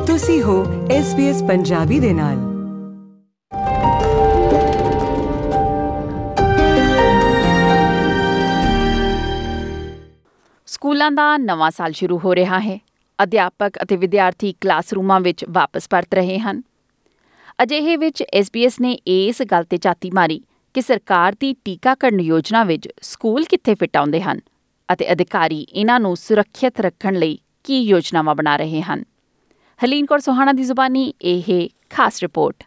ਤੁਸੀਂ ਹੋ SBS ਪੰਜਾਬੀ ਦੇ ਨਾਲ। ਸਕੂਲਾਂ ਦਾ ਨਵਾਂ ਸਾਲ ਸ਼ੁਰੂ ਹੋ ਰਿਹਾ ਹੈ। ਅਧਿਆਪਕ ਅਤੇ ਵਿਦਿਆਰਥੀ ਕਲਾਸਰੂਮਾਂ ਵਿੱਚ ਵਾਪਸ ਪਰਤ ਰਹੇ ਹਨ। ਅਜਿਹੇ ਵਿੱਚ SBS ਨੇ ਇਸ ਗੱਲ ਤੇ ਝਾਤੀ ਮਾਰੀ ਕਿ ਸਰਕਾਰ ਦੀ ਟੀਕਾਕਰਨ ਯੋਜਨਾ ਵਿੱਚ ਸਕੂਲ ਕਿੱਥੇ ਫਿੱਟ ਆਉਂਦੇ ਹਨ ਅਤੇ ਅਧਿਕਾਰੀ ਇਹਨਾਂ ਨੂੰ ਸੁਰੱਖਿਅਤ ਰੱਖਣ ਲਈ ਕੀ ਯੋਜਨਾਵਾਂ ਬਣਾ ਰਹੇ ਹਨ। ਹਲੀਨ ਕੌਰ ਸੋਹਾਣਾ ਦੀ ਜ਼ੁਬਾਨੀ ਇਹ ਖਾਸ ਰਿਪੋਰਟ।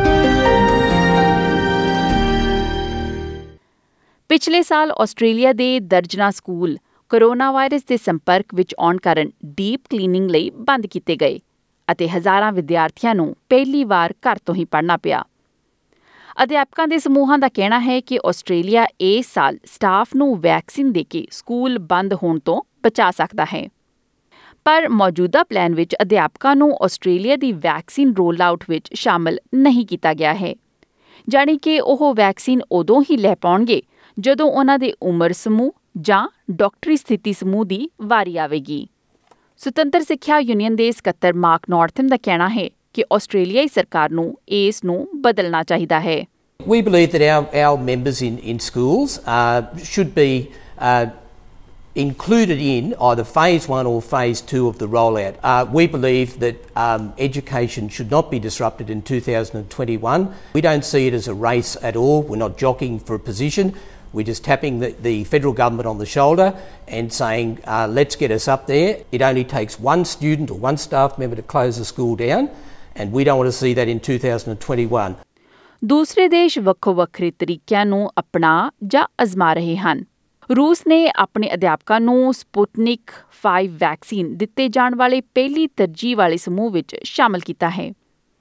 ਪਿਛਲੇ ਸਾਲ ਆਸਟ੍ਰੇਲੀਆ ਦੇ ਦਰਜਨਾਂ ਸਕੂਲ ਕੋਰੋਨਾ ਵਾਇਰਸ ਦੇ ਸੰਪਰਕ ਵਿੱਚ ਆਉਣ ਕਾਰਨ ਡੀਪ ਕਲੀਨਿੰਗ ਲਈ ਬੰਦ ਕੀਤੇ ਗਏ ਅਤੇ ਹਜ਼ਾਰਾਂ ਵਿਦਿਆਰਥੀਆਂ ਨੂੰ ਪਹਿਲੀ ਵਾਰ ਘਰ ਤੋਂ ਹੀ ਪੜ੍ਹਨਾ ਪਿਆ। ਅਧਿਆਪਕਾਂ ਦੇ ਸਮੂਹਾਂ ਦਾ ਕਹਿਣਾ ਹੈ ਕਿ ਆਸਟ੍ਰੇਲੀਆ ਇਸ ਸਾਲ ਸਟਾਫ ਨੂੰ ਵੈਕਸੀਨ ਦੇ ਕੇ ਸਕੂਲ ਬੰਦ ਹੋਣ ਤੋਂ ਬਚਾ ਸਕਦਾ ਹੈ। ਪਰ ਮੌਜੂਦਾ ਪਲਾਨ ਵਿੱਚ ਅਧਿਆਪਕਾਂ ਨੂੰ ਆਸਟ੍ਰੇਲੀਆ ਦੀ ਵੈਕਸੀਨ ਰੋਲ ਆਊਟ ਵਿੱਚ ਸ਼ਾਮਲ ਨਹੀਂ ਕੀਤਾ ਗਿਆ ਹੈ, ਜਾਣੀ ਕਿ ਉਹ ਵੈਕਸੀਨ ਉਦੋਂ ਹੀ ਲੈ ਪਾਉਣਗੇ ਜਦੋਂ ਉਹਨਾਂ ਦੇ ਉਮਰ ਸਮੂਹ ਜਾਂ ਡਾਕਟਰੀ ਸਥਿਤੀ ਸਮੂਹ ਦੀ ਵਾਰੀ ਆਵੇਗੀ। ਸੁਤੰਤਰ ਸਿੱਖਿਆ ਯੂਨੀਅਨ ਦੇ ਸਕੱਤਰ ਮਾਰਕ ਨੌਰਥਨ ਦਾ ਕਹਿਣਾ ਹੈ ਕਿ ਆਸਟ੍ਰੇਲੀਆਈ ਸਰਕਾਰ ਨੂੰ ਇਸ ਨੂੰ ਬਦਲਣਾ ਚਾਹੀਦਾ ਹੈ। We believe that our members in schools should be included in either phase 1 or phase 2 of the rollout. We believe that education should not be disrupted in 2021. We don't see it as a race at all. We're not jockeying for a position. We're just tapping the federal government on the shoulder and saying, let's get us up there. It only takes one student or one staff member to close the school down, and we don't want to see that in 2021. ਦੂਸਰੇ ਦੇਸ਼ ਵੱਖੋ ਵੱਖਰੇ ਤਰੀਕਿਆਂ ਨੂੰ ਅਪਣਾ ਜਾਂ ਅਜ਼ਮਾ ਰਹੇ ਹਨ। ਰੂਸ ਨੇ ਆਪਣੇ ਅਧਿਆਪਕਾਂ ਨੂੰ ਸਪੁਟਨਿਕ 5 ਵੈਕਸੀਨ ਦਿੱਤੇ ਜਾਣ ਵਾਲੇ ਪਹਿਲੀ ਤਰਜੀਹ ਵਾਲੇ ਸਮੂਹ ਵਿੱਚ ਸ਼ਾਮਲ ਕੀਤਾ ਹੈ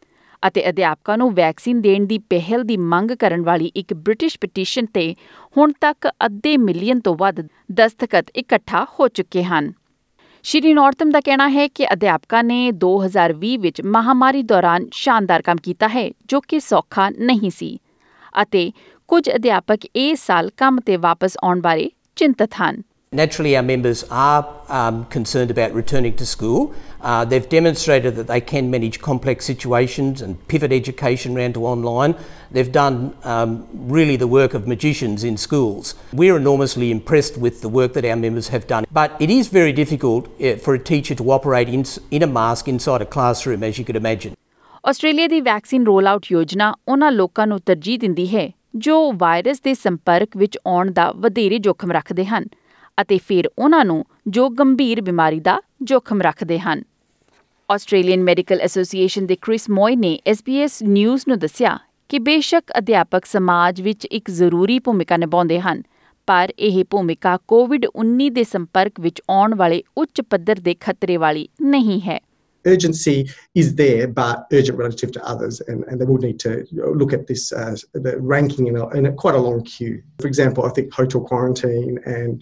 ਅਤੇ ਅਧਿਆਪਕਾਂ ਨੂੰ ਵੈਕਸੀਨ ਦੇਣ ਦੀ ਪਹਿਲ ਦੀ ਮੰਗ ਕਰਨ ਵਾਲੀ ਇੱਕ ਬ੍ਰਿਟਿਸ਼ ਪਟੀਸ਼ਨ ਤੇ ਹੁਣ ਤੱਕ 500 ਮਿਲੀਅਨ ਤੋਂ ਵੱਧ ਦਸਤਖਤ ਇਕੱਠਾ ਹੋ ਚੁੱਕੇ ਹਨ। ਸ਼੍ਰੀ ਨੌਰਥਨ ਦਾ ਕਹਿਣਾ ਹੈ ਕਿ ਅਧਿਆਪਕਾਂ ਨੇ 2020 ਵਿੱਚ ਮਹਾਮਾਰੀ ਦੌਰਾਨ ਸ਼ਾਨਦਾਰ ਕੰਮ ਕੀਤਾ ਹੈ, ਜੋ ਕਿ ਸੌਖਾ ਨਹੀਂ ਸੀ, ਅਤੇ ਕੁਝ ਅਧਿਆਪਕ ਇਸ ਸਾਲ ਕੰਮ ਤੇ ਵਾਪਸ ਆਉਣ ਬਾਰੇ ਚਿੰਤਤ ਹਨ। Naturally, our members are concerned about returning to school. They've demonstrated that they can manage complex situations and pivot education around to online. They've done really the work of magicians in schools. We're enormously impressed with the work that our members have done. But it is very difficult for a teacher to operate in a mask inside a classroom, as you could imagine. Australia ਦੀ vaccine roll out ਯੋਜਨਾ ਉਹਨਾਂ ਲੋਕਾਂ ਨੂੰ ਤਰਜੀਹ ਦਿੰਦੀ ਹੈ ਜੋ virus ਦੇ ਸੰਪਰਕ ਵਿੱਚ ਆਉਣ ਦਾ ਵਧੇਰੇ ਜੋਖਮ ਰੱਖਦੇ ਹਨ ਅਤੇ ਫਿਰ ਉਹਨਾਂ ਨੂੰ ਜੋ ਗੰਭੀਰ ਬਿਮਾਰੀ ਦਾ ਜੋਖਮ ਰੱਖਦੇ ਹਨ। ਆਸਟ੍ਰੇਲੀਅਨ ਮੈਡੀਕਲ ਐਸੋਸੀਏਸ਼ਨ ਦੇ ਕ੍ਰਿਸ ਮੋਏ ਨੇ SBS ਨਿਊਜ਼ ਨੂੰ ਦੱਸਿਆ ਕਿ ਬੇਸ਼ੱਕ ਅਧਿਆਪਕ ਸਮਾਜ ਵਿੱਚ ਇੱਕ ਜ਼ਰੂਰੀ ਭੂਮਿਕਾ ਨਿਭਾਉਂਦੇ ਹਨ, ਪਰ ਇਹ ਭੂਮਿਕਾ COVID-19 ਦੇ ਸੰਪਰਕ ਵਿੱਚ ਆਉਣ ਵਾਲੇ ਉੱਚ ਪੱਧਰ ਦੇ ਖਤਰੇ ਵਾਲੀ ਨਹੀਂ ਹੈ। Urgency is there, but urgent relative to others, and they will need to look at this the ranking in quite a long queue. For example, I think hotel quarantine and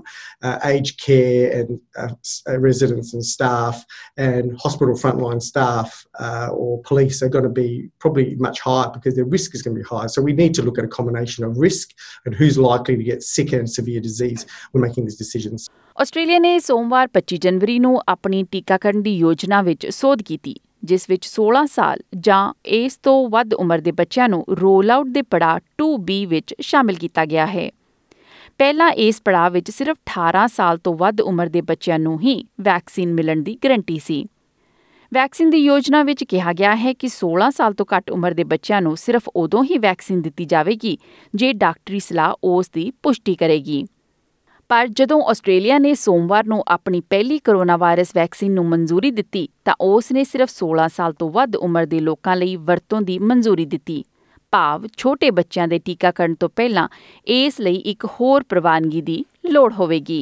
aged care and residents and staff and hospital frontline staff or police are going to be probably much higher because their risk is going to be higher. So we need to look at a combination of risk and who's likely to get sick and severe disease when making these decisions. Australia ਨੇ ਸੋਮਵਾਰ 25 ਜਨਵਰੀ ਨੂੰ ਆਪਣੀ ਟੀਕਾਕਰਨ ਦੀ ਯੋਜਨਾ ਵਿੱਚ ਸੋਧ ਕੀਤੀ, ਜਿਸ ਵਿੱਚ 16 ਸਾਲ ਜਾਂ ਇਸ ਤੋਂ ਵੱਧ ਉਮਰ ਦੇ ਬੱਚਿਆਂ ਨੂੰ ਰੋਲ ਆਊਟ ਦੇ ਪੜਾਅ 2B ਵਿੱਚ ਸ਼ਾਮਿਲ ਕੀਤਾ ਗਿਆ ਹੈ। ਪਹਿਲਾਂ ਇਸ ਪੜਾਅ ਵਿੱਚ ਸਿਰਫ 18 ਸਾਲ ਤੋਂ ਵੱਧ ਉਮਰ ਦੇ ਬੱਚਿਆਂ ਨੂੰ ਹੀ ਵੈਕਸੀਨ ਮਿਲਣ ਦੀ ਗਰੰਟੀ ਸੀ। ਵੈਕਸੀਨ ਦੀ ਯੋਜਨਾ ਵਿੱਚ ਕਿਹਾ ਗਿਆ ਹੈ ਕਿ 16 ਸਾਲ ਤੋਂ ਘੱਟ ਉਮਰ ਦੇ ਬੱਚਿਆਂ ਨੂੰ ਸਿਰਫ ਉਦੋਂ ਹੀ ਵੈਕਸੀਨ ਦਿੱਤੀ ਜਾਵੇਗੀ ਜੇ ਡਾਕਟਰੀ ਸਲਾਹ ਉਸ ਦੀ ਪੁਸ਼ਟੀ ਕਰੇਗੀ। ਪਰ ਜਦੋਂ ਆਸਟ੍ਰੇਲੀਆ ਨੇ ਸੋਮਵਾਰ ਨੂੰ ਆਪਣੀ ਪਹਿਲੀ ਕੋਰੋਨਾ ਵਾਇਰਸ ਵੈਕਸੀਨ ਨੂੰ ਮਨਜ਼ੂਰੀ ਦਿੱਤੀ ਤਾਂ ਉਸ ਨੇ ਸਿਰਫ 16 ਸਾਲ ਤੋਂ ਵੱਧ ਉਮਰ ਦੇ ਲੋਕਾਂ ਲਈ ਵਰਤੋਂ ਦੀ ਮਨਜ਼ੂਰੀ ਦਿੱਤੀ, ਭਾਵ ਛੋਟੇ ਬੱਚਿਆਂ ਦੇ ਟੀਕਾਕਰਨ ਤੋਂ ਪਹਿਲਾਂ ਇਸ ਲਈ ਇੱਕ ਹੋਰ ਪ੍ਰਵਾਨਗੀ ਦੀ ਲੋੜ ਹੋਵੇਗੀ।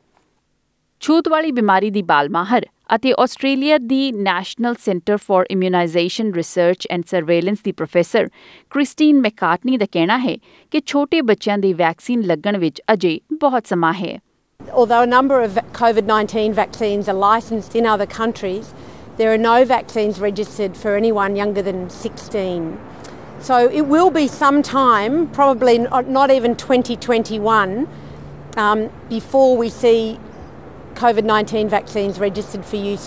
ਛੂਤ ਵਾਲੀ ਬਿਮਾਰੀ ਦੀ ਬਾਲ ਮਾਹਰ ਅਤੇ ਆਸਟ੍ਰੇਲੀਆ ਦੀ national centre for immunisation research and surveillance ਦੀ ਪ੍ਰੋਫੈਸਰ ਕ੍ਰਿਸਟੀਨ ਮੈਕਾਰਟਨੀ ਦਾ ਕਹਿਣਾ ਹੈ ਕਿ ਛੋਟੇ ਬੱਚਿਆਂ ਦੀ ਵੈਕਸੀਨ ਲੱਗਣ ਵਿੱਚ ਅਜੇ ਬਹੁਤ ਸਮਾਂ ਹੈ। Although a number of COVID-19 vaccines are licensed in other countries, there are no vaccines registered for anyone younger than 16. So it will be some time, probably not even 2021, before we see COVID-19 vaccines registered for use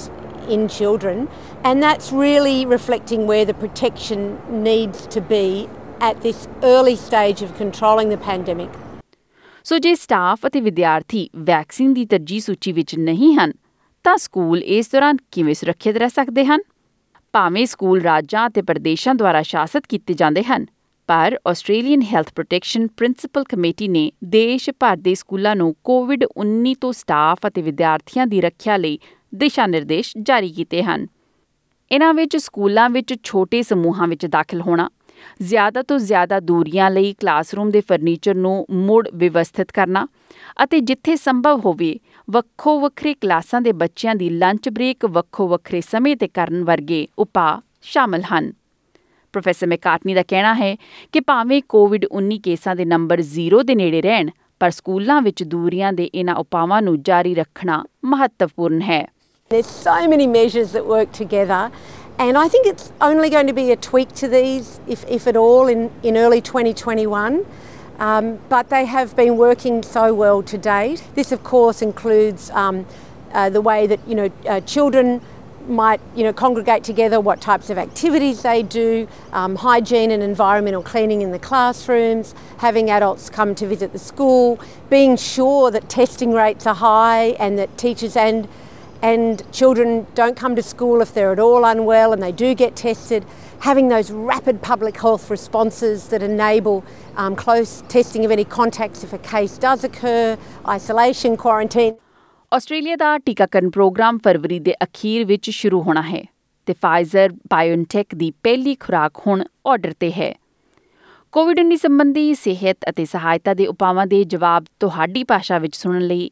in children, and that's really reflecting where the protection needs to be at this early stage of controlling the pandemic. ਸੋ ਜੇ staff ਅਤੇ ਵਿਦਿਆਰਥੀ vaccine ਦੀ ਤਰਜੀਹ ਸੂਚੀ ਵਿੱਚ ਨਹੀਂ ਹਨ ਤਾਂ school ਇਸ ਦੌਰਾਨ ਕਿਵੇਂ ਸੁਰੱਖਿਅਤ ਰਹਿ ਸਕਦੇ ਹਨ? ਭਾਵੇਂ ਸਕੂਲ ਰਾਜਾਂ ਅਤੇ ਪ੍ਰਦੇਸ਼ਾਂ ਦੁਆਰਾ ਸ਼ਾਸਤ ਕੀਤੇ ਜਾਂਦੇ ਹਨ, ਪਰ Australian health protection principal committee ਨੇ ਦੇਸ਼ ਭਰ ਦੇ ਸਕੂਲਾਂ ਨੂੰ COVID-19 ਤੋਂ ਸਟਾਫ ਅਤੇ ਵਿਦਿਆਰਥੀਆਂ ਦੀ ਰੱਖਿਆ ਲਈ ਦਿਸ਼ਾ ਨਿਰਦੇਸ਼ ਜਾਰੀ ਕੀਤੇ ਹਨ। ਇਨ੍ਹਾਂ ਵਿੱਚ ਸਕੂਲਾਂ ਵਿੱਚ ਛੋਟੇ ਸਮੂਹਾਂ ਵਿੱਚ ਦਾਖਲ ਹੋਣਾ, ਜ਼ਿਆਦਾ ਤੋਂ ਜ਼ਿਆਦਾ ਦੂਰੀਆਂ ਲਈ ਕਲਾਸਰੂਮ ਦੇ ਫਰਨੀਚਰ ਨੂੰ ਮੁੜ ਵਿਵਸਥਿਤ ਕਰਨਾ ਅਤੇ ਜਿੱਥੇ ਸੰਭਵ ਹੋਵੇ ਵੱਖੋ ਵੱਖਰੇ ਕਲਾਸਾਂ ਦੇ ਬੱਚਿਆਂ ਦੀ ਲੰਚ ਬ੍ਰੇਕ ਵੱਖੋ ਵੱਖਰੇ ਸਮੇਂ 'ਤੇ ਕਰਨ ਵਰਗੇ ਉਪਾਅ ਸ਼ਾਮਲ ਹਨ। ਪ੍ਰੋਫੈਸਰ ਮੈਕਾਰਟਨੀ ਦਾ ਕਹਿਣਾ ਹੈ ਕਿ ਭਾਵੇਂ COVID-19 ਕੇਸਾਂ ਦੇ ਨੰਬਰ 0 ਦੇ ਨੇੜੇ ਰਹਿਣ, ਪਰ ਸਕੂਲਾਂ ਵਿੱਚ ਦੂਰੀਆਂ ਦੇ ਇਹਨਾਂ ਉਪਾਵਾਂ ਨੂੰ ਜਾਰੀ ਰੱਖਣਾ ਮਹੱਤਵਪੂਰਨ ਹੈ। There's so many measures that work together, and I think it's only going to be a tweak to these, if at all, in early 2021. But they have been working so well to date. This, of course, includes the way that children might congregate together, what types of activities they do, hygiene and environmental cleaning in the classrooms, having adults come to visit the school, being sure that testing rates are high and that teachers and children don't come to school if they're at all unwell and they do get tested, having those rapid public health responses that enable close testing of any contacts if a case does occur, isolation, quarantine. Australia ਦਾ ਟੀਕਾਕਰਨ programme ਫਰਵਰੀ ਦੇ ਅਖੀਰ ਵਿੱਚ ਸ਼ੁਰੂ ਹੋਣਾ ਹੈ ਤੇ Pfizer ਬਾਇਓਨਟੈਕ ਦੀ ਪਹਿਲੀ ਖੁਰਾਕ ਹੁਣ ਆਰਡਰ ਤੇ ਹੈ। COVID-19 ਸੰਬੰਧੀ ਸਿਹਤ ਅਤੇ ਸਹਾਇਤਾ ਦੇ ਉਪਾਵਾਂ ਦੇ ਜਵਾਬ ਤੁਹਾਡੀ ਭਾਸ਼ਾ ਵਿੱਚ ਸੁਣਨ ਲਈ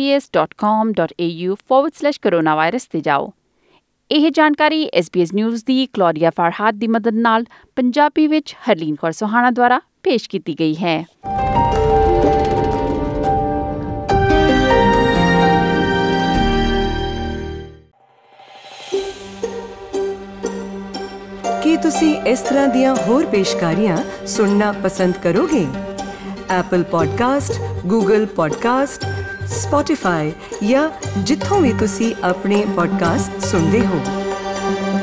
sbs.com.au/coronavirus ਤੇ ਜਾਓ। ਇਹ ਜਾਣਕਾਰੀ SBS ਨਿਊਜ਼ ਦੀ ਕਲੌਰੀਆ ਫਰਹਾਦ ਦੀ ਮਦਦ ਨਾਲ ਪੰਜਾਬੀ ਵਿੱਚ ਹਰਲੀਨ ਕੌਰ ਸੋਹਾਣਾ ਦੁਆਰਾ ਪੇਸ਼ ਕੀਤੀ ਗਈ ਹੈ। ਕੀ ਤੁਸੀਂ ਇਸ ਤਰ੍ਹਾਂ ਦੀਆਂ ਹੋਰ ਪੇਸ਼ਕਾਰੀਆਂ ਸੁਣਨਾ ਪਸੰਦ ਕਰੋਗੇ? Apple Podcast, Google Podcast, Spotify ਜਾਂ ਜਿੱਥੋਂ ਵੀ ਤੁਸੀਂ ਆਪਣੇ ਪੋਡਕਾਸਟ ਸੁਣਦੇ ਹੋ।